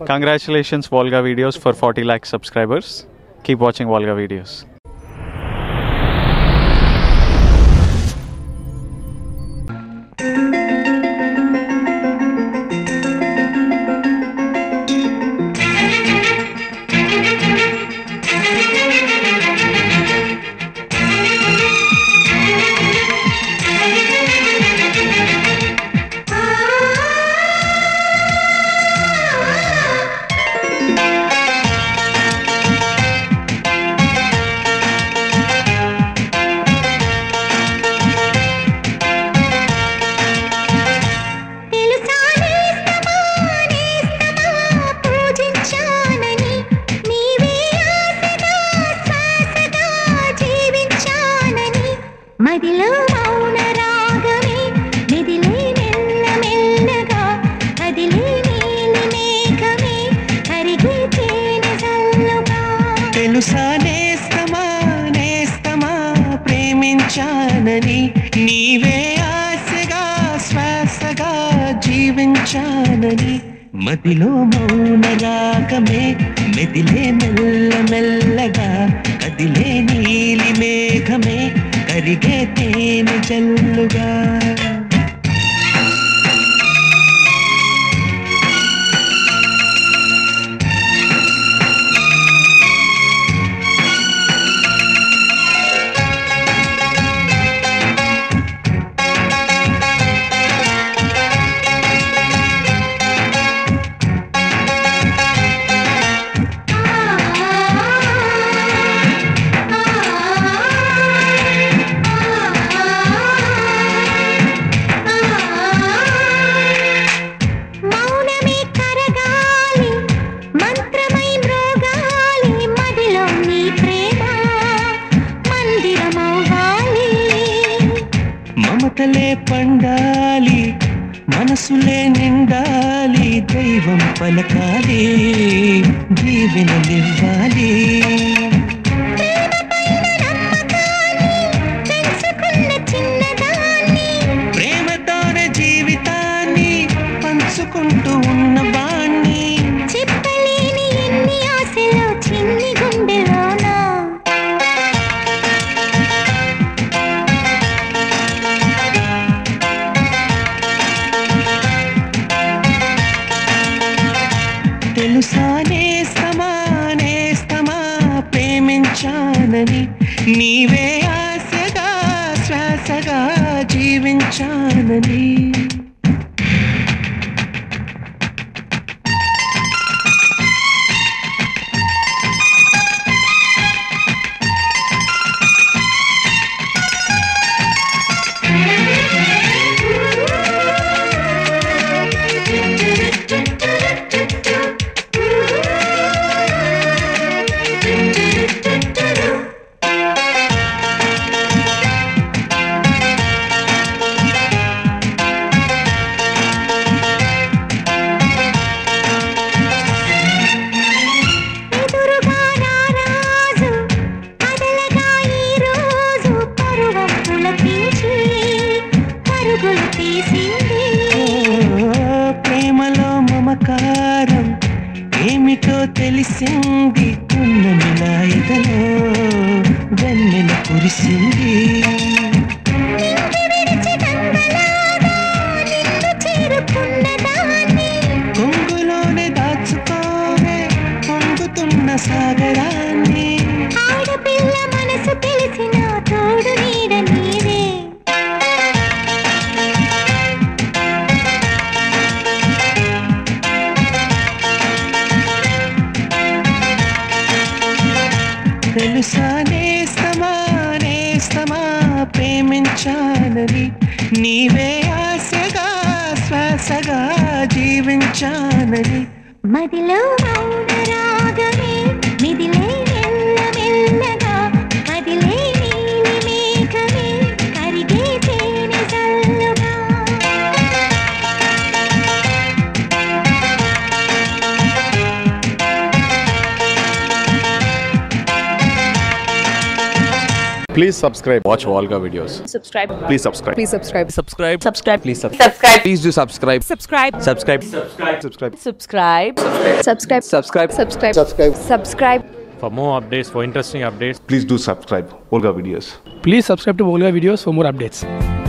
Congratulations, Volga Videos, for 40 lakh subscribers. Keep watching Volga Videos. మదిలో మౌన రాగమే మెదిలే మెల్ల మెల్లగా కదిలే నీలి మేఘమే కరిగే తేనె జల్లుగా తెలుసా నేస్తమా నేస్తమా ప్రేమించానని నీవే ఆశగా శ్వాసగా జీవించానని మదిలో మౌన రాగమే మెదిలే మెల్ల మెల్లగా కదిలే నీలి మేఘమే కరిగే తేనె జల్లుగా మమతలే పండాలి మనసులే నిండాలి దైవం పలకాలి దీవెనలివ్వాలి ప్రేమతోనే జీవితాన్ని పంచుకుంటూ ఉన్న వాణ్ణి చెప్పలేని ఎన్ని ఆశలు చిన్ని గుండెలోనా తెలుసా నేస్తమా నేస్తమా ప్రేమించానని నీవే ఆశగా శ్వాసగా జీవించానని ప్రేమలో మమకారం ఏమిటో తెలిసింది పున్నమిలాయిదలో వెన్నెల కురిసింది కొంగులోనే దాచుకోనే పొంగుతున్న సాగరాన్ని ఆడపిల్ల మనసు తెలిసిన తోడు నీడ నీవే తెలుసా నేస్తమా నేస్తమా ప్రేమించానని నీవే ఆశగా శ్వాసగా జీవించానని మదిలో మౌన రాగమే మిదిలే Please subscribe. Watch Volga videos. Subscribe. Please subscribe. Please subscribe. Subscribe. Subscribe. Please Subscribe. Please do subscribe. Subscribe. Subscribe. Subscribe. Subscribe. Subscribe. Subscribe. Subscribe. For more updates, for interesting updates, Please do subscribe. Volga videos. Please subscribe to Volga videos for more updates.